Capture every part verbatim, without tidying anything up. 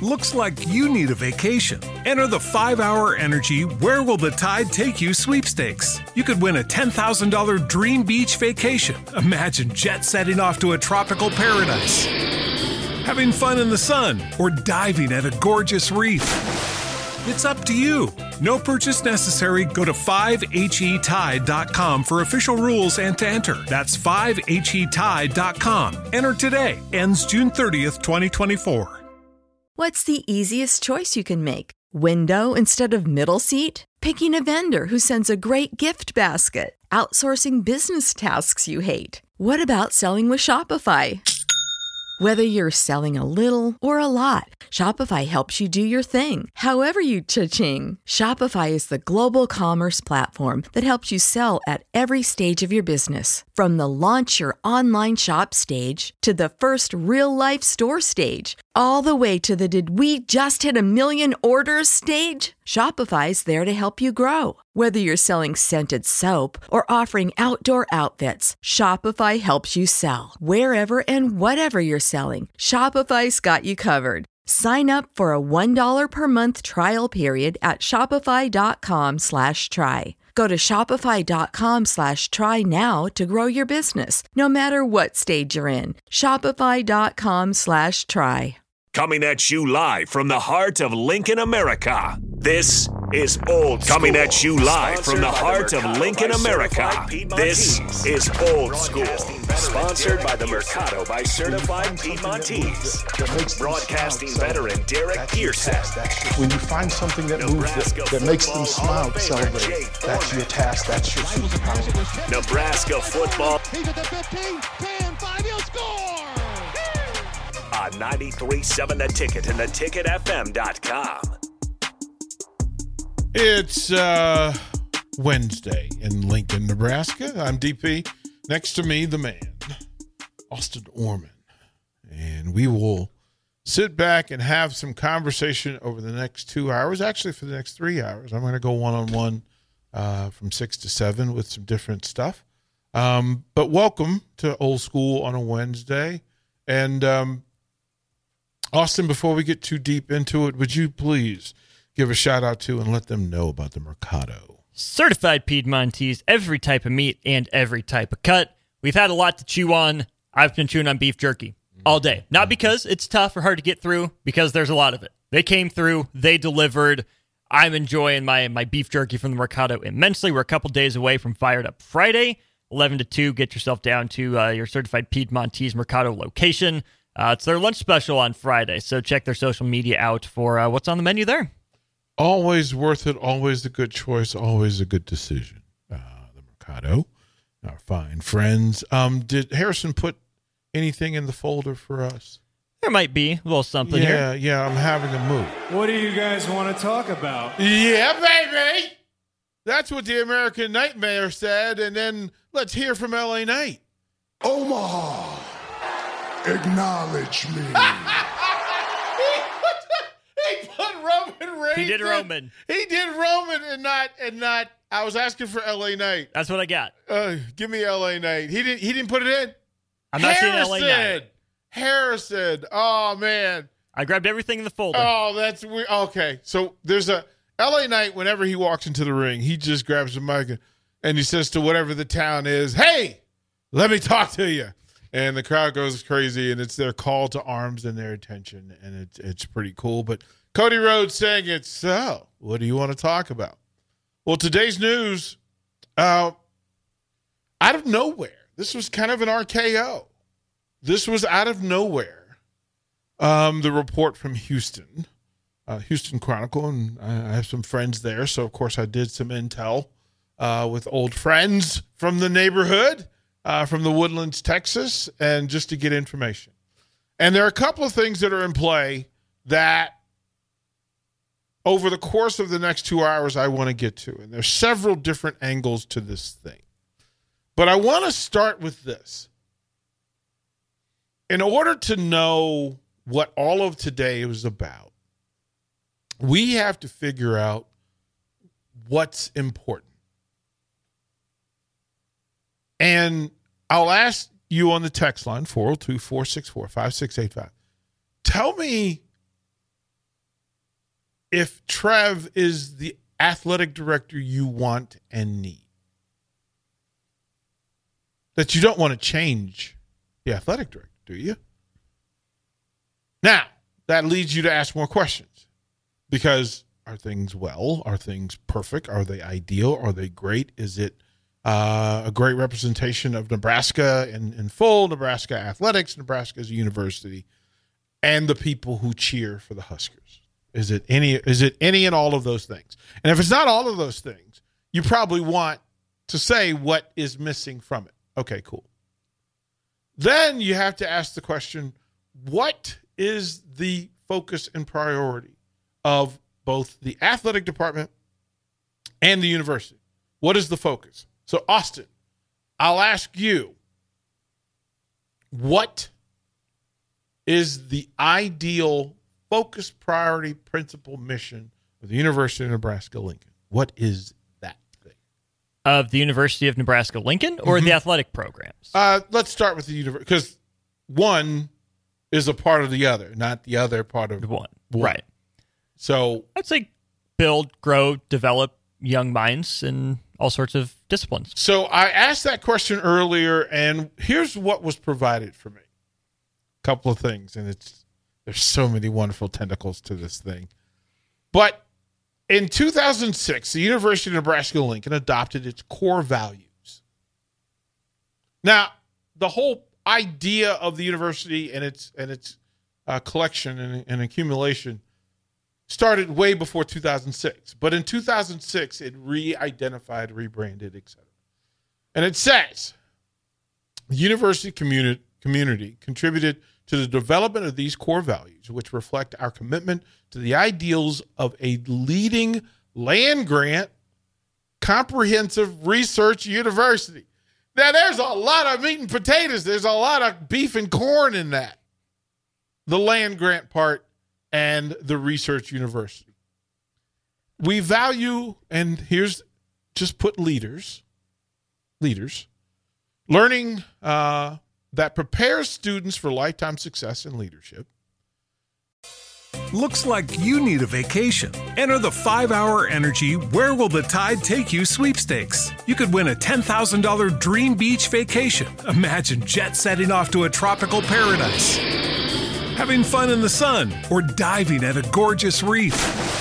Looks like you need a vacation. Enter the five hour Energy Where Will the Tide Take You sweepstakes. You could win a ten thousand dollars dream beach vacation. Imagine jet setting off to a tropical paradise, having fun in the sun, or diving at a gorgeous reef. It's up to you. No purchase necessary. Go to five H E tide dot com for official rules and to enter. That's five H E tide dot com. Enter today. Ends June thirtieth, twenty twenty-four. What's the easiest choice you can make? Window instead of middle seat? Picking a vendor who sends a great gift basket? Outsourcing business tasks you hate? What about selling with Shopify? Whether you're selling a little or a lot, Shopify helps you do your thing, however you cha-ching. Shopify is the global commerce platform that helps you sell at every stage of your business. From the launch your online shop stage to the first real-life store stage, all the way to the did we just hit a million orders stage. Shopify's there to help you grow. Whether you're selling scented soap or offering outdoor outfits, Shopify helps you sell. Wherever and whatever you're selling, Shopify's got you covered. Sign up for a one dollar per month trial period at shopify.com slash try. Go to shopify.com slash try now to grow your business, no matter what stage you're in. Shopify.com slash try. Coming at you live from the heart of Lincoln, America. This is Old School. Coming at you live from the heart of Lincoln, America. This is Old School. Sponsored by the Mercado by Certified Piedmontese. Broadcasting veteran Derek Pearson. When you find something that moves, that, that makes them smile, celebrate. That's your task. That's your superpower. Nebraska football. He's at the fifteen, ten, five, he'll score! On ninety-three point seven The Ticket and the ticket f m dot com. It's uh, Wednesday in Lincoln, Nebraska. I'm D P. Next to me, the man, Austin Orman. And we will sit back and have some conversation over the next two hours. Actually, for the next three hours. I'm going to go one-on-one uh, from six to seven with some different stuff. Um, but welcome to Old School on a Wednesday. And um, Austin, before we get too deep into it, would you please give a shout out to and let them know about the Mercado? Certified Piedmontese, every type of meat and every type of cut. We've had a lot to chew on. I've been chewing on beef jerky all day. Not because it's tough or hard to get through, because there's a lot of it. They came through. They delivered. I'm enjoying my, my beef jerky from the Mercado immensely. We're a couple days away from Fired Up Friday, eleven to two. Get yourself down to uh, your Certified Piedmontese Mercado location. Uh, it's their lunch special on Friday, so check their social media out for uh, what's on the menu there. Always worth it, always a good choice, always a good decision. Uh, the Mercado, our fine friends. Um, did Harrison put anything in the folder for us? There might be a little something yeah, here. Yeah, yeah, I'm having a mood. What do you guys want to talk about? Yeah, baby! That's what the American Nightmare said, and then let's hear from L A Knight. Omaha, acknowledge me. He put Roman Reigns. He did Roman. He did Roman and not and not. I was asking for L A Knight. That's what I got. Uh, give me L A Knight. He didn't. He didn't put it in. I'm not Harrison. seeing L A Knight. Harrison. Oh man. I grabbed everything in the folder. Oh, that's weird. Okay, so there's a L A Knight. Whenever he walks into the ring, he just grabs the mic and, and he says to whatever the town is, "Hey, let me talk to you." And the crowd goes crazy, and it's their call to arms and their attention, and it's it's pretty cool. But Cody Rhodes saying it's, so what do you want to talk about? Well, today's news, uh, out of nowhere, this was kind of an R K O. This was out of nowhere. Um, the report from Houston, uh, Houston Chronicle, and I have some friends there, so of course I did some intel uh, with old friends from the neighborhood. Uh, from the Woodlands, Texas, and just to get information. And there are a couple of things that are in play that over the course of the next two hours I want to get to. And there's several different angles to this thing. But I want to start with this. In order to know what all of today was about, we have to figure out what's important. And I'll ask you on the text line, four oh two, four six four, five six eight five. Tell me if Trev is the athletic director you want and need? That you don't want to change the athletic director, do you? Now, that leads you to ask more questions. Because are things well? Are things perfect? Are they ideal? Are they great? Is it uh, a great representation of Nebraska in, in full, Nebraska athletics, Nebraska as a university, and the people who cheer for the Huskers? Is it any is it any and all of those things? And if it's not all of those things, you probably want to say what is missing from it. Okay, cool. Then you have to ask the question, what is the focus and priority of both the athletic department and the university? What is the focus? So, Austin, I'll ask you, what is the ideal focus, priority, principal, mission of the University of Nebraska-Lincoln? What is that thing? Of the University of Nebraska-Lincoln or mm-hmm. the athletic programs? Uh, let's start with the university, because one is a part of the other, not the other part of one. one. Right. So I'd say build, grow, develop young minds in all sorts of disciplines. So I asked that question earlier, and here's what was provided for me. A couple of things, and it's there's so many wonderful tentacles to this thing. But in two thousand six, the University of Nebraska-Lincoln adopted its core values. Now, the whole idea of the university and its and its uh, collection and, and accumulation started way before two thousand six. But in two thousand six, it re-identified, rebranded, et cetera. And it says, the university community, community contributed to the development of these core values, which reflect our commitment to the ideals of a leading land-grant, comprehensive research university. Now, there's a lot of meat and potatoes. There's a lot of beef and corn in that. The land-grant part and the research university. We value, and here's just put leaders, leaders, learning uh, that prepares students for lifetime success and leadership. Looks like you need a vacation. Enter the five-hour Energy Where Will the Tide Take You sweepstakes. You could win a ten thousand dollars dream beach vacation. Imagine jet setting off to a tropical paradise, having fun in the sun, or diving at a gorgeous reef.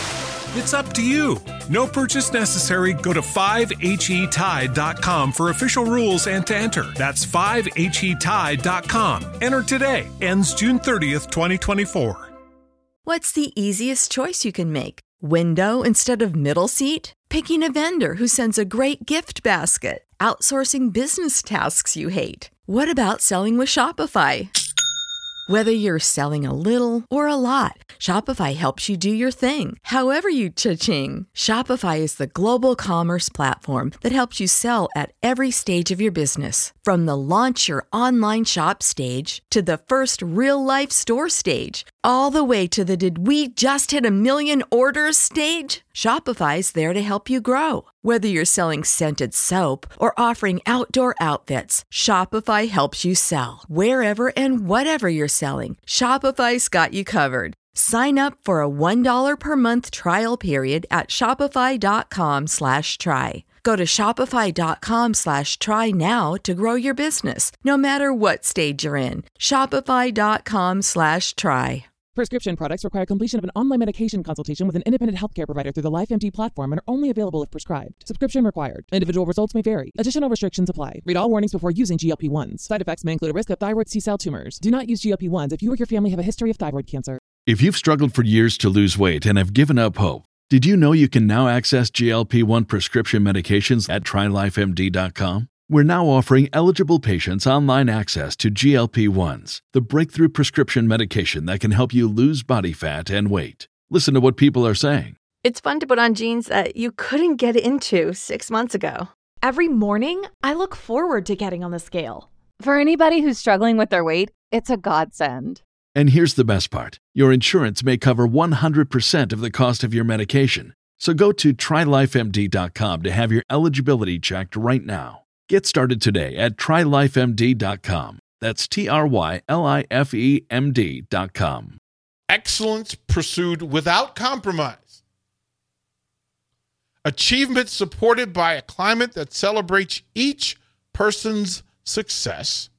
It's up to you. No purchase necessary. Go to five H E tide dot com for official rules and to enter. That's five H E tide dot com. Enter today. Ends June thirtieth, twenty twenty-four. What's the easiest choice you can make? Window instead of middle seat? Picking a vendor who sends a great gift basket? Outsourcing business tasks you hate? What about selling with Shopify? Whether you're selling a little or a lot, Shopify helps you do your thing, however you cha-ching. Shopify is the global commerce platform that helps you sell at every stage of your business. From the launch your online shop stage to the first real-life store stage, all the way to the did we just hit a million orders stage. Shopify's there to help you grow. Whether you're selling scented soap or offering outdoor outfits, Shopify helps you sell. Wherever and whatever you're selling, Shopify's got you covered. Sign up for a one dollar per month trial period at shopify.com slash try. Go to shopify.com slash try now to grow your business, no matter what stage you're in. Shopify.com slash try. Prescription products require completion of an online medication consultation with an independent healthcare provider through the LifeMD platform and are only available if prescribed. Subscription required. Individual results may vary. Additional restrictions apply. Read all warnings before using G L P one s. Side effects may include a risk of thyroid C-cell tumors. Do not use G L P one s if you or your family have a history of thyroid cancer. If you've struggled for years to lose weight and have given up hope, did you know you can now access G L P one prescription medications at try life M D dot com? We're now offering eligible patients online access to G L P one s, the breakthrough prescription medication that can help you lose body fat and weight. Listen to what people are saying. It's fun to put on jeans that you couldn't get into six months ago. Every morning, I look forward to getting on the scale. For anybody who's struggling with their weight, it's a godsend. And here's the best part. Your insurance may cover one hundred percent of the cost of your medication. So go to try life M D dot com to have your eligibility checked right now. Get started today at try life M D dot com. That's T R Y L I F E M D dot com. Excellence pursued without compromise. achievement supported by a climate that celebrates each person's success,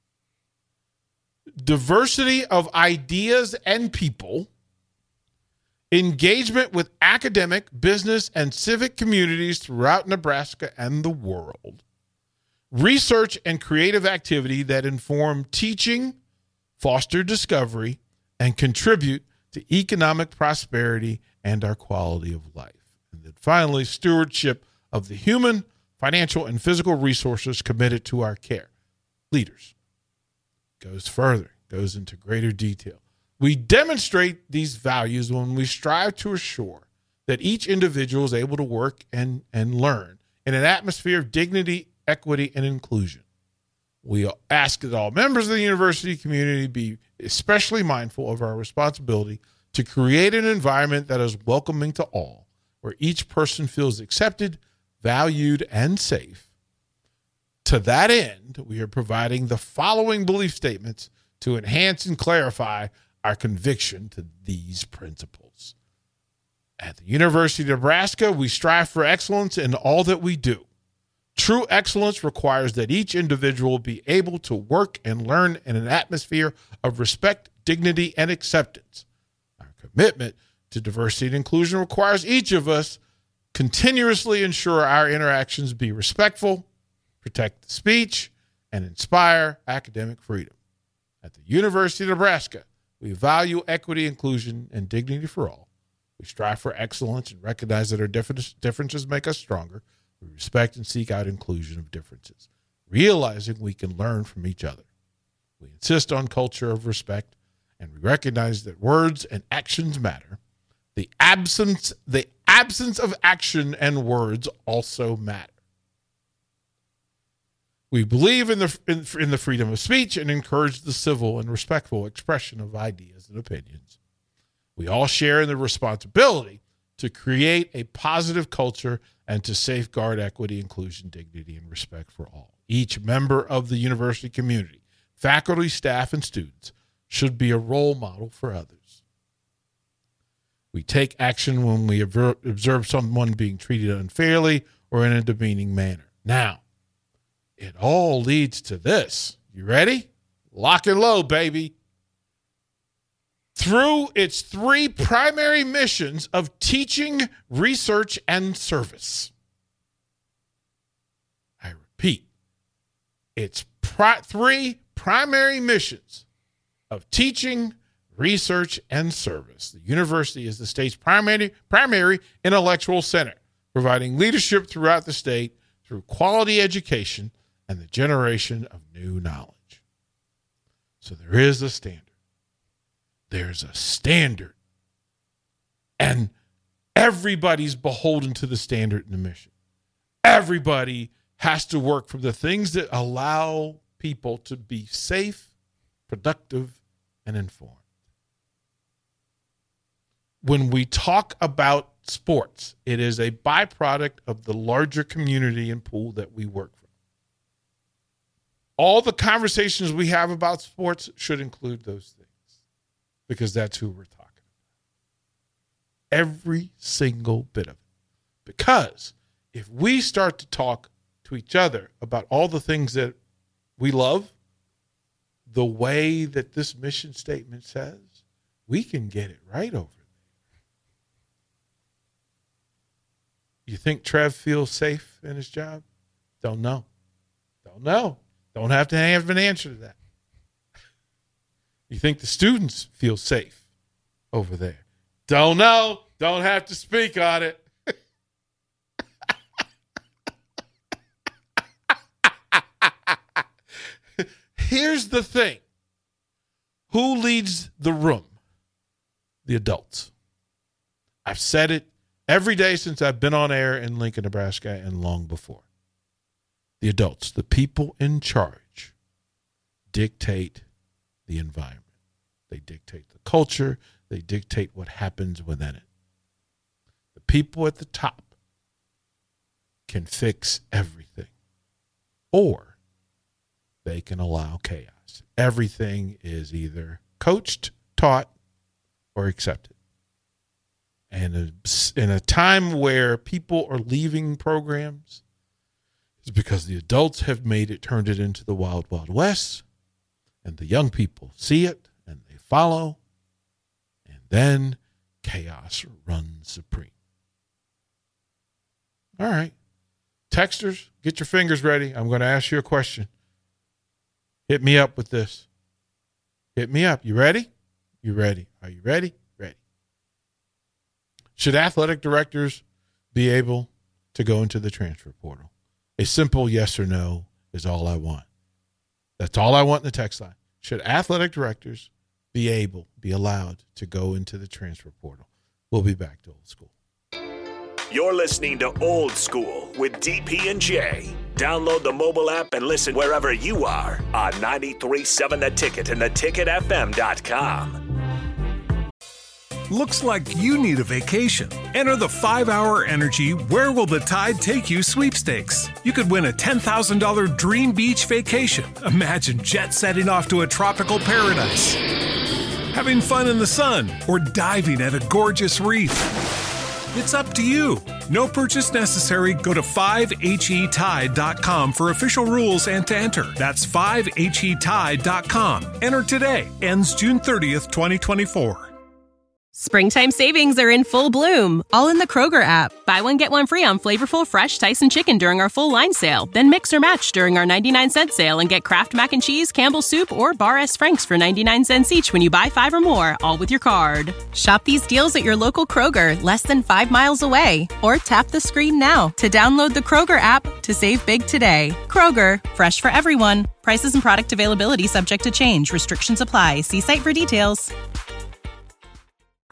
diversity of ideas and people, engagement with academic, business, and civic communities throughout Nebraska and the world, research and creative activity that inform teaching, foster discovery, and contribute to economic prosperity and our quality of life. And then finally, stewardship of the human, financial, and physical resources committed to our care. Leaders. Goes further, goes into greater detail. We demonstrate these values when we strive to assure that each individual is able to work and, and learn in an atmosphere of dignity, equity, and inclusion. We ask that all members of the university community be especially mindful of our responsibility to create an environment that is welcoming to all, where each person feels accepted, valued, and safe. To that end, we are providing the following belief statements to enhance and clarify our conviction to these principles. At the University of Nebraska, we strive for excellence in all that we do. True excellence requires that each individual be able to work and learn in an atmosphere of respect, dignity, and acceptance. Our commitment to diversity and inclusion requires each of us continuously ensure our interactions be respectful, protect the speech, and inspire academic freedom. At the University of Nebraska, we value equity, inclusion, and dignity for all. We strive for excellence and recognize that our differences make us stronger. We respect and seek out inclusion of differences, realizing we can learn from each other. We insist on culture of respect, and we recognize that words and actions matter. The absence, the absence of action and words also matter. We believe in the in, in the freedom of speech and encourage the civil and respectful expression of ideas and opinions. We all share in the responsibility to create a positive culture and to safeguard equity, inclusion, dignity, and respect for all. Each member of the university community, faculty, staff, and students, should be a role model for others. We take action when we observe someone being treated unfairly or in a demeaning manner. Now, it all leads to this. You ready? Lock and load, baby. Through its three primary missions of teaching, research, and service. I repeat, its pri- three primary missions of teaching, research, and service. The university is the state's primary, primary intellectual center, providing leadership throughout the state through quality education and the generation of new knowledge. So there is a standard. There's a standard. And everybody's beholden to the standard and the mission. Everybody has to work for the things that allow people to be safe, productive, and informed. When we talk about sports, it is a byproduct of the larger community and pool that we work for. All the conversations we have about sports should include those things, because that's who we're talking about. Every single bit of it. Because if we start to talk to each other about all the things that we love, the way that this mission statement says, we can get it right over there. You think Trev feels safe in his job? Don't know. Don't know. Don't have to have an answer to that. You think the students feel safe over there? Don't know. Don't have to speak on it. Here's the thing. Who leads the room? The adults. I've said it every day since I've been on air in Lincoln, Nebraska, and long before. The adults, the people in charge, dictate the environment. They dictate the culture. They dictate what happens within it. The people at the top can fix everything, or they can allow chaos. Everything is either coached, taught, or accepted. And a, in a time where people are leaving programs, it's because the adults have made it, turned it into the wild, wild west, and the young people see it and they follow, and then chaos runs supreme. All right. Texters, get your fingers ready. I'm going to ask you a question. Hit me up with this. Hit me up. You ready? You ready? Are you ready? Ready. Should athletic directors be able to go into the transfer portal? A simple yes or no is all I want. That's all I want in the text line. Should athletic directors be able, be allowed to go into the transfer portal? We'll be back to Old School. You're listening to Old School with D P and J. Download the mobile app and listen wherever you are on ninety-three point seven The Ticket and the ticket f m dot com. Looks like you need a vacation. Enter the five hour Energy Where Will the Tide Take You sweepstakes. You could win a ten thousand dollars dream beach vacation. Imagine jet setting off to a tropical paradise, having fun in the sun, or diving at a gorgeous reef. It's up to you. No purchase necessary. Go to five H E tide dot com for official rules and to enter. That's five H E tide dot com. Enter today. Ends June thirtieth, twenty twenty-four. Springtime savings are in full bloom, all in the Kroger app. Buy one, get one free on flavorful, fresh Tyson chicken during our full line sale. Then mix or match during our ninety-nine cent sale and get Kraft Mac and Cheese, Campbell's Soup, or Bar S. Frank's for ninety-nine cents each when you buy five or more, all with your card. Shop these deals at your local Kroger, less than five miles away. Or tap the screen now to download the Kroger app to save big today. Kroger, fresh for everyone. Prices and product availability subject to change. Restrictions apply. See site for details.